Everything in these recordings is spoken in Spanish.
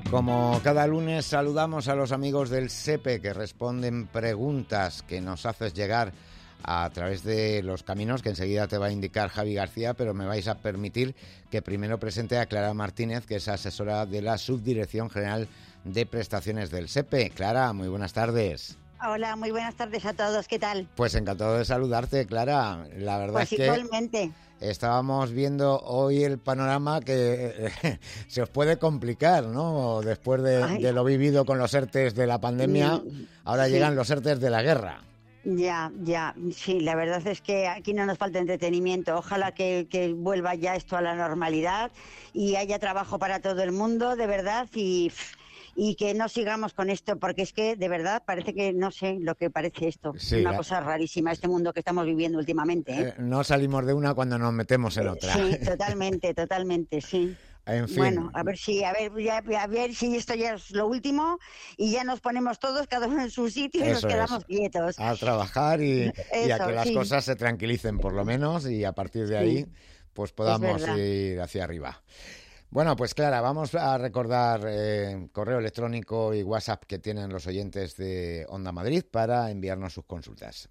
Como cada lunes saludamos a los amigos del SEPE que responden preguntas que nos haces llegar a través de los caminos que enseguida te va a indicar Javi García, pero me vais a permitir que primero presente a Clara Martínez, que es asesora de la Subdirección General de Prestaciones del SEPE. Clara, muy buenas tardes. Hola, muy buenas tardes a todos, ¿qué tal? Pues encantado de saludarte, Clara. La verdad pues es que igualmente. Estábamos viendo hoy el panorama que se os puede complicar, ¿no? Después de lo vivido con los ERTEs de la pandemia, ahora llegan los ERTEs de la guerra. Ya, sí, la verdad es que aquí no nos falta entretenimiento. Ojalá que vuelva ya esto a la normalidad y haya trabajo para todo el mundo, de verdad, y que no sigamos con esto, porque es que de verdad parece que no sé lo que parece esto. Sí, una cosa rarísima este mundo que estamos viviendo últimamente, ¿eh? No salimos de una cuando nos metemos en otra. Sí, totalmente, sí. En fin. Bueno, a ver si esto ya es lo último y ya nos ponemos todos, cada uno en su sitio, y nos quedamos quietos. A trabajar y a que las cosas se tranquilicen por lo menos, y a partir de ahí pues podamos ir hacia arriba. Bueno, pues Clara, vamos a recordar correo electrónico y WhatsApp que tienen los oyentes de Onda Madrid para enviarnos sus consultas.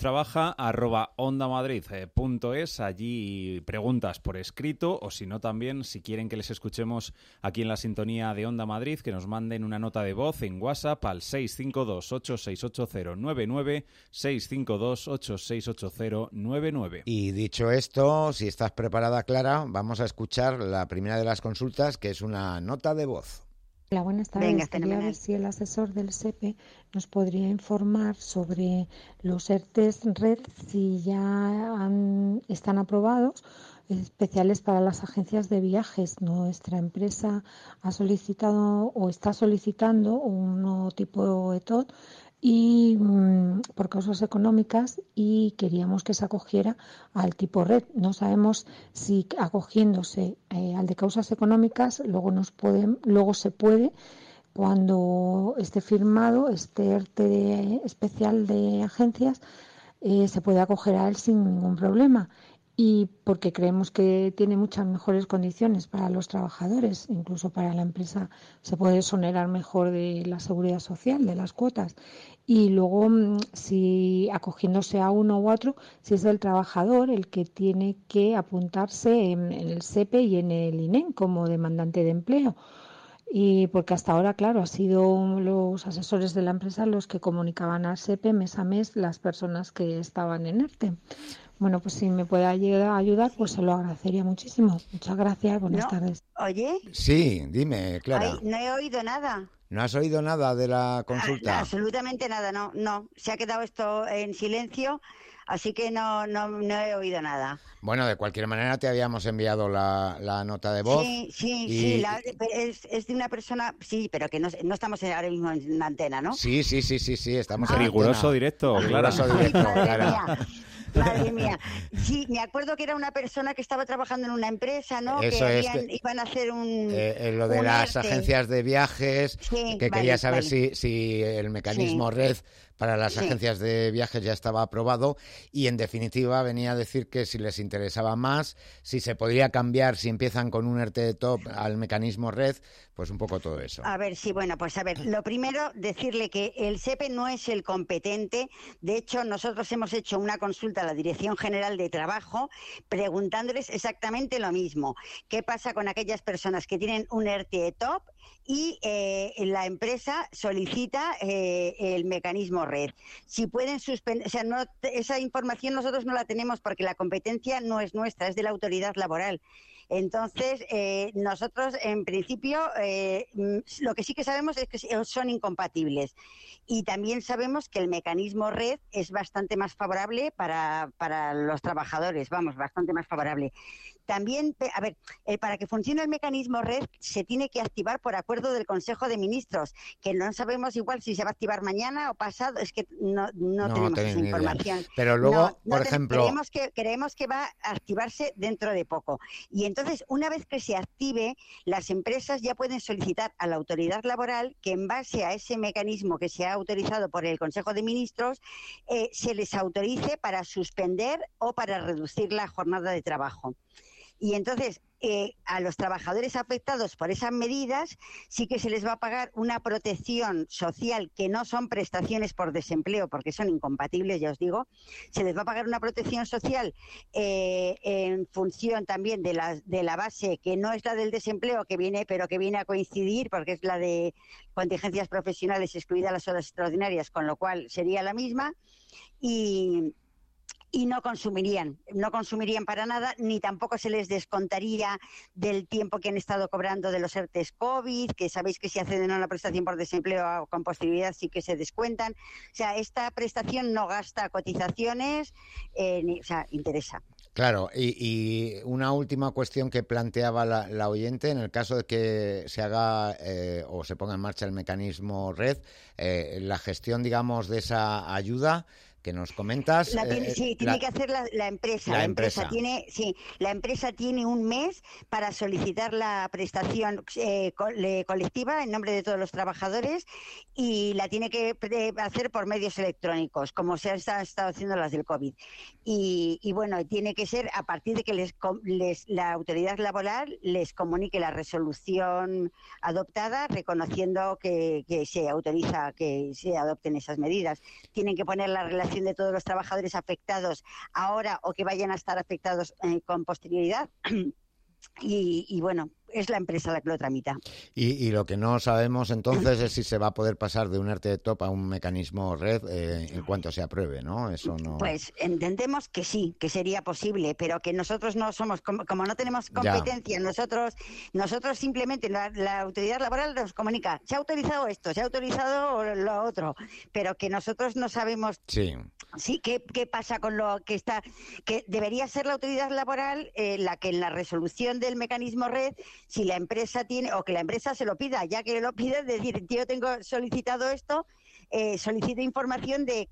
madridtrabaja@ondamadrid.es, allí preguntas por escrito, o si no también, si quieren que les escuchemos aquí en la sintonía de Onda Madrid, que nos manden una nota de voz en WhatsApp al 652-868099, 652-868099. Y dicho esto, si estás preparada, Clara, vamos a escuchar la primera de las consultas, que es una nota de voz. Hola, buenas tardes. Venga, quería ver si el asesor del SEPE nos podría informar sobre los ERTEs Red, si ya están aprobados, especiales para las agencias de viajes. Nuestra empresa ha solicitado o está solicitando un nuevo tipo ETOT y por causas económicas, y queríamos que se acogiera al tipo red. No sabemos si acogiéndose al de causas económicas luego se puede, cuando esté firmado este ERTE especial de agencias, se puede acoger a él sin ningún problema. Y porque creemos que tiene muchas mejores condiciones para los trabajadores, incluso para la empresa se puede exonerar mejor de la seguridad social, de las cuotas. Y luego, si acogiéndose a uno u otro, si es el trabajador el que tiene que apuntarse en el SEPE y en el INEM como demandante de empleo. Y porque hasta ahora, claro, ha sido los asesores de la empresa los que comunicaban al SEPE mes a mes las personas que estaban en ERTE. Bueno, pues si me puede ayudar, pues se lo agradecería muchísimo. Muchas gracias, buenas tardes. ¿Oye? Sí, dime, Clara. Ay, no he oído nada. ¿No has oído nada de la consulta? Absolutamente nada, no. Se ha quedado esto en silencio, así que no he oído nada. Bueno, de cualquier manera te habíamos enviado la nota de voz. Sí, es de una persona, sí, pero que no estamos ahora mismo en la antena, ¿no? Sí, estamos en riguroso directo, Clara. Madre mía. Sí, me acuerdo que era una persona que estaba trabajando en una empresa, ¿no? Eso iban a hacer un... lo de las agencias de viajes, quería saber si el mecanismo red para las agencias de viajes ya estaba aprobado, y en definitiva venía a decir que si les interesaba más, si se podría cambiar, si empiezan con un ERTE de top al mecanismo red, pues un poco todo eso. A ver, sí, bueno, pues a ver, lo primero, decirle que el SEPE no es el competente. De hecho, nosotros hemos hecho una consulta a la Dirección General de Trabajo preguntándoles exactamente lo mismo. ¿Qué pasa con aquellas personas que tienen un ERTE de top y la empresa solicita el mecanismo red? Si pueden suspender, o sea, esa información nosotros no la tenemos porque la competencia no es nuestra, es de la autoridad laboral. Entonces, nosotros, en principio, lo que sí que sabemos es que son incompatibles. Y también sabemos que el mecanismo red es bastante más favorable para los trabajadores, bastante más favorable. También, a ver, para que funcione el mecanismo red se tiene que activar por acuerdo del Consejo de Ministros, que no sabemos igual si se va a activar mañana o pasado, es que no tenemos esa información. Idea. Pero luego, por ejemplo... Creemos que va a activarse dentro de poco. Y entonces, una vez que se active, las empresas ya pueden solicitar a la autoridad laboral que, en base a ese mecanismo que se ha autorizado por el Consejo de Ministros, se les autorice para suspender o para reducir la jornada de trabajo. Y entonces, a los trabajadores afectados por esas medidas sí que se les va a pagar una protección social, que no son prestaciones por desempleo, porque son incompatibles, ya os digo. Se les va a pagar una protección social en función también de la base, que no es la del desempleo, pero que viene a coincidir, porque es la de contingencias profesionales excluidas las horas extraordinarias, con lo cual sería la misma, y no consumirían para nada, ni tampoco se les descontaría del tiempo que han estado cobrando de los ERTES COVID, que sabéis que si acceden a una prestación por desempleo con posterioridad sí que se descuentan. O sea, esta prestación no gasta cotizaciones, interesa. Claro, y una última cuestión que planteaba la oyente, en el caso de que se haga o se ponga en marcha el mecanismo red, la gestión, digamos, de esa ayuda que nos comentas. Tiene que hacer la empresa. La empresa tiene un mes para solicitar la prestación colectiva en nombre de todos los trabajadores, y la tiene que hacer por medios electrónicos, como se han estado haciendo las del COVID. Y bueno, tiene que ser a partir de que la autoridad laboral les comunique la resolución adoptada, reconociendo que se autoriza que se adopten esas medidas. Tienen que poner la relación de todos los trabajadores afectados ahora o que vayan a estar afectados con posterioridad. Y bueno, es la empresa la que lo tramita. Y lo que no sabemos entonces es si se va a poder pasar de un ERTE de top a un mecanismo red en cuanto se apruebe, ¿no? Eso no. Pues entendemos que sí, que sería posible, pero que nosotros no somos, como no tenemos competencia, nosotros simplemente la autoridad laboral nos comunica, se ha autorizado esto, se ha autorizado lo otro, pero que nosotros no sabemos. Sí, ¿qué pasa con lo que está? Que debería ser la autoridad laboral la que en la resolución del mecanismo red, si la empresa tiene, o que la empresa se lo pida, ya que lo pide, es decir, yo tengo solicitado esto, solicito información de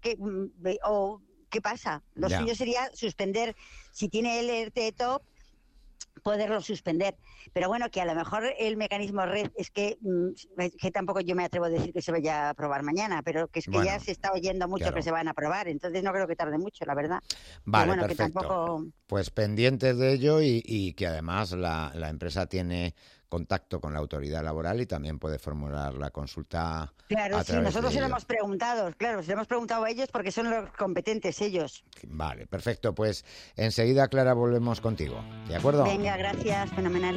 qué pasa. Lo suyo sería suspender, si tiene el ERTE top, poderlo suspender. Pero bueno, que a lo mejor el mecanismo red es que tampoco yo me atrevo a decir que se vaya a aprobar mañana, pero que es que ya se está oyendo mucho que se van a aprobar, entonces no creo que tarde mucho, la verdad. Vale, bueno, perfecto. Que tampoco... Pues pendientes de ello y que además la empresa tiene contacto con la autoridad laboral y también puede formular la consulta. Claro, sí, nosotros se lo hemos preguntado, a ellos porque son los competentes ellos. Vale, perfecto, pues enseguida, Clara, volvemos contigo, ¿de acuerdo? Venga, gracias, fenomenal.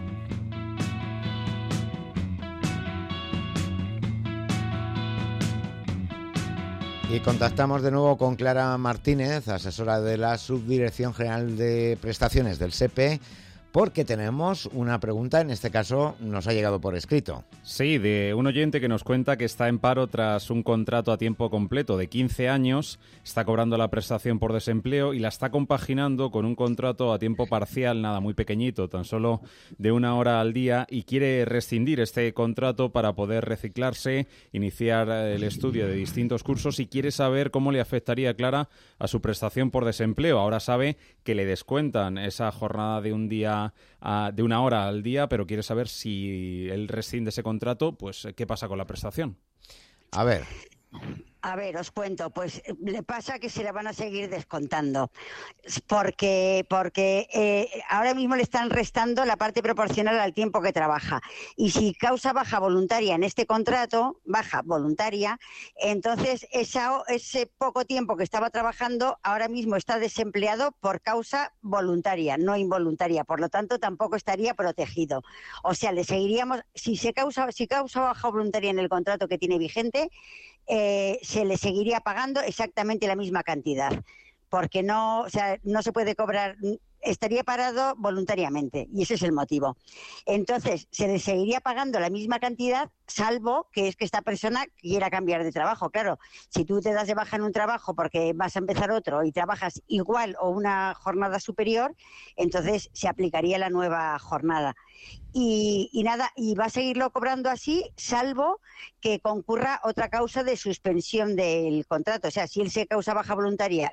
Y contactamos de nuevo con Clara Martínez, asesora de la Subdirección General de Prestaciones del SEPE, porque tenemos una pregunta, en este caso nos ha llegado por escrito. Sí, de un oyente que nos cuenta que está en paro tras un contrato a tiempo completo de 15 años, está cobrando la prestación por desempleo y la está compaginando con un contrato a tiempo parcial, nada, muy pequeñito, tan solo de 1 hora al día, y quiere rescindir este contrato para poder reciclarse, iniciar el estudio de distintos cursos, y quiere saber cómo le afectaría, Clara, a su prestación por desempleo. Ahora sabe que le descuentan esa jornada de un día, de 1 hora al día, pero quiere saber si él rescinde ese contrato, pues ¿qué pasa con la prestación? A ver, os cuento, pues le pasa que se le van a seguir descontando, porque ahora mismo le están restando la parte proporcional al tiempo que trabaja, y si causa baja voluntaria en este contrato, baja voluntaria, entonces ese poco tiempo que estaba trabajando ahora mismo está desempleado por causa voluntaria, no involuntaria, por lo tanto tampoco estaría protegido. O sea, le seguiríamos, si causa baja voluntaria en el contrato que tiene vigente, se le seguiría pagando exactamente la misma cantidad, porque no se puede cobrar, estaría parado voluntariamente, y ese es el motivo. Entonces, se le seguiría pagando la misma cantidad, salvo que es que esta persona quiera cambiar de trabajo. Claro, si tú te das de baja en un trabajo porque vas a empezar otro y trabajas igual o una jornada superior, entonces se aplicaría la nueva jornada. Y va a seguirlo cobrando así, salvo que concurra otra causa de suspensión del contrato. O sea, si él se causa baja voluntaria,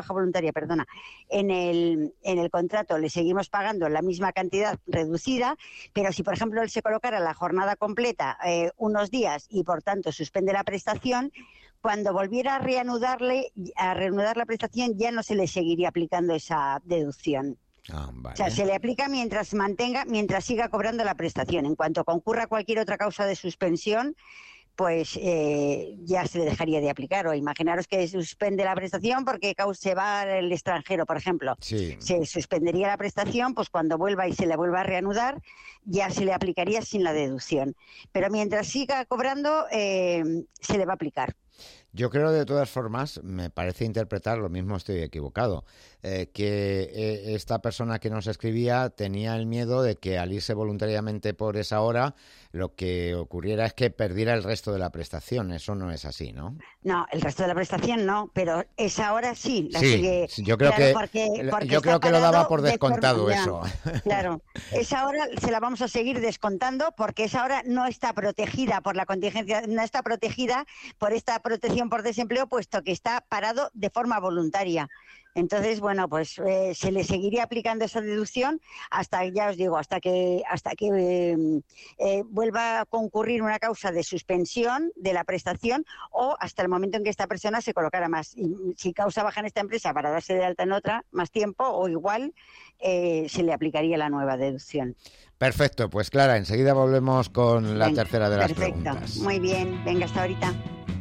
en el contrato le seguimos pagando la misma cantidad reducida, pero si, por ejemplo, él se colocara la jornada completa unos días y, por tanto, suspende la prestación, cuando volviera a reanudar la prestación ya no se le seguiría aplicando esa deducción. Vale. O sea, se le aplica mientras siga cobrando la prestación. En cuanto concurra cualquier otra causa de suspensión, pues ya se le dejaría de aplicar. O imaginaros que suspende la prestación porque se va al extranjero, por ejemplo. Sí. Se suspendería la prestación, pues cuando vuelva y se le vuelva a reanudar, ya se le aplicaría sin la deducción. Pero mientras siga cobrando, se le va a aplicar. Yo creo, de todas formas, me parece interpretar, lo mismo estoy equivocado, que esta persona que nos escribía tenía el miedo de que al irse voluntariamente por esa hora, lo que ocurriera es que perdiera el resto de la prestación. Eso no es así, ¿no? No, el resto de la prestación no, pero esa hora sí. Yo creo que lo daba por descontado eso. Claro, esa hora se la vamos a seguir descontando porque esa hora no está protegida por la contingencia, no está protegida por esta protección por desempleo, puesto que está parado de forma voluntaria. Entonces, bueno, pues se le seguiría aplicando esa deducción hasta, ya os digo, hasta que vuelva a concurrir una causa de suspensión de la prestación o hasta el momento en que esta persona se colocara más. Y si causa baja en esta empresa para darse de alta en otra más tiempo o igual, se le aplicaría la nueva deducción. Perfecto, pues Clara, enseguida volvemos con la tercera de las preguntas. Perfecto, muy bien, venga, hasta ahorita.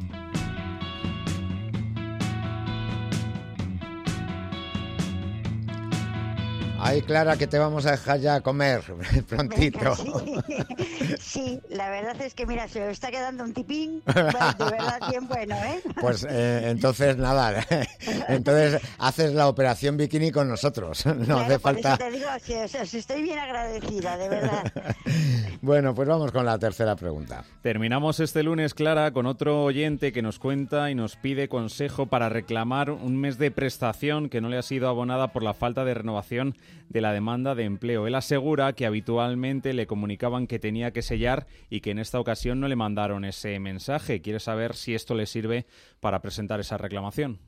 Ay, Clara, que te vamos a dejar ya comer prontito. Venga, sí, la verdad es que, mira, se me está quedando un tipín, de verdad bien bueno, ¿eh? Pues entonces, nada, entonces haces la operación bikini con nosotros, no claro, hace falta... Por eso te digo, os estoy bien agradecida, de verdad. Bueno, pues vamos con la tercera pregunta. Terminamos este lunes, Clara, con otro oyente que nos cuenta y nos pide consejo para reclamar un mes de prestación que no le ha sido abonada por la falta de renovación de la demanda de empleo. Él asegura que habitualmente le comunicaban que tenía que sellar y que en esta ocasión no le mandaron ese mensaje. Quiere saber si esto le sirve para presentar esa reclamación.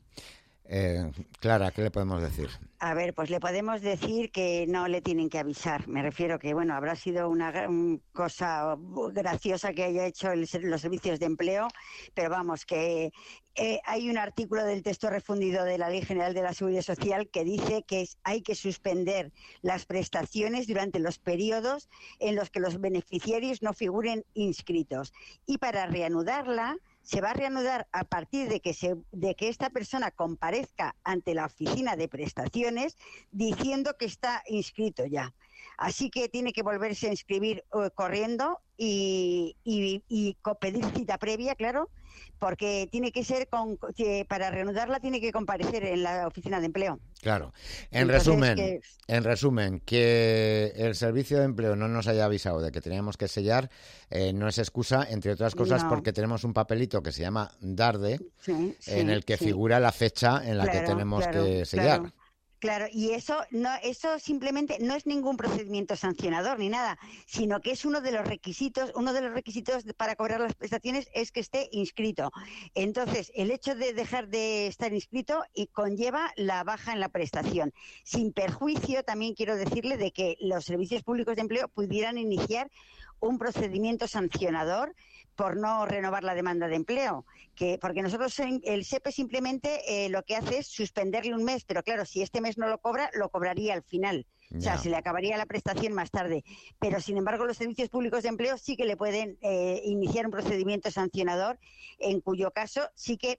Clara, ¿qué le podemos decir? A ver, pues le podemos decir que no le tienen que avisar. Me refiero que, bueno, habrá sido una cosa graciosa que haya hecho los servicios de empleo, pero vamos, que hay un artículo del texto refundido de la Ley General de la Seguridad Social que dice que hay que suspender las prestaciones durante los periodos en los que los beneficiarios no figuren inscritos. Y para reanudarla, se va a reanudar a partir de que esta persona comparezca ante la oficina de prestaciones diciendo que está inscrito ya. Así que tiene que volverse a inscribir corriendo y pedir cita previa, claro, porque tiene que ser para reanudarla tiene que comparecer en la oficina de empleo. Claro. En resumen, que el servicio de empleo no nos haya avisado de que teníamos que sellar no es excusa, entre otras cosas, porque tenemos un papelito que se llama DARDE, en el que figura la fecha en la que tenemos que sellar. Claro, y eso simplemente no es ningún procedimiento sancionador ni nada, sino que es uno de los requisitos para cobrar las prestaciones es que esté inscrito. Entonces, el hecho de dejar de estar inscrito conlleva la baja en la prestación. Sin perjuicio, también quiero decirle de que los servicios públicos de empleo pudieran iniciar un procedimiento sancionador por no renovar la demanda de empleo, porque nosotros el SEPE simplemente lo que hace es suspenderle un mes, pero claro, si este mes no lo cobra, lo cobraría al final. Ya. O sea, se le acabaría la prestación más tarde. Pero, sin embargo, los servicios públicos de empleo sí que le pueden iniciar un procedimiento sancionador, en cuyo caso sí que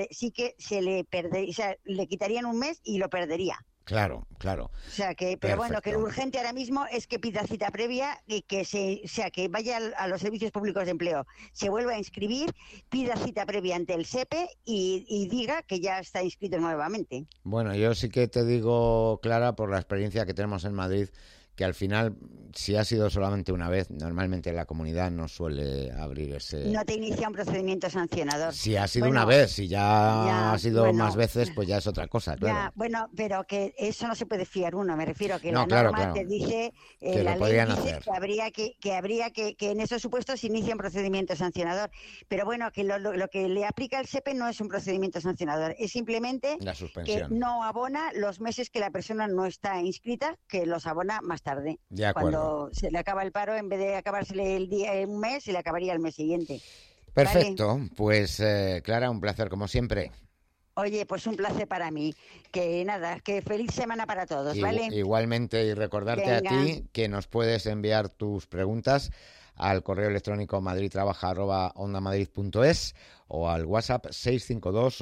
le quitarían un mes y lo perdería. Claro. O sea que, pero bueno, que lo urgente ahora mismo es que pida cita previa y que vaya a los servicios públicos de empleo, se vuelva a inscribir, pida cita previa ante el SEPE y diga que ya está inscrito nuevamente. Bueno, yo sí que te digo, Clara, por la experiencia que tenemos en Madrid, que al final, si ha sido solamente una vez, normalmente la comunidad no suele abrir ese... No te inicia un procedimiento sancionador. Si ha sido una vez, si ya ha sido más veces, pues ya es otra cosa, claro. Bueno, pero que eso no se puede fiar uno, me refiero a que la norma norma te dice, que la lo ley podrían dice hacer. que habría que en esos supuestos se inicia un procedimiento sancionador. Pero bueno, que lo que le aplica el SEPE no es un procedimiento sancionador, es simplemente la suspensión. Que no abona los meses que la persona no está inscrita, que los abona más tarde. De acuerdo. Cuando se le acaba el paro, en vez de acabársele el día en un mes, se le acabaría el mes siguiente. Perfecto. ¿Vale? Pues Clara, un placer como siempre. Oye, pues un placer para mí. Que nada, que feliz semana para todos, ¿vale? Igualmente, y recordarte Venga. a ti que nos puedes enviar tus preguntas al correo electrónico madridtrabaja@ondamadrid.es o al WhatsApp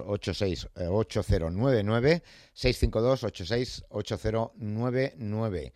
652-86-8099, 652-86-8099.